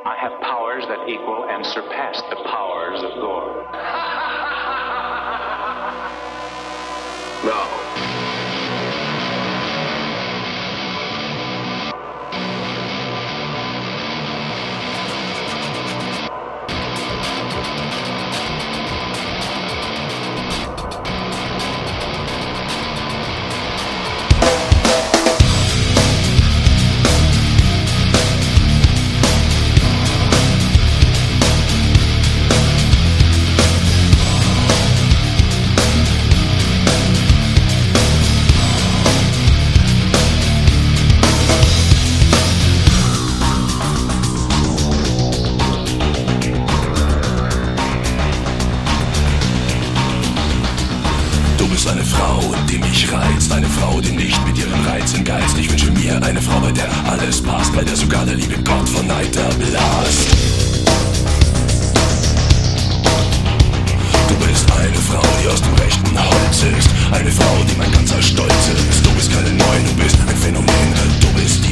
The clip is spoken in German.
I have powers that equal and surpass the powers of Gore. No. Eine Frau, die mich reizt, eine Frau, die nicht mit ihren Reizen geizt. Ich wünsche mir eine Frau, bei der alles passt, bei der sogar der liebe Gott von Neid erblasst. Du bist eine Frau, die aus dem rechten Holz ist, eine Frau, die mein ganzer Stolz ist. Du bist keine Neun, du bist ein Phänomen, du bist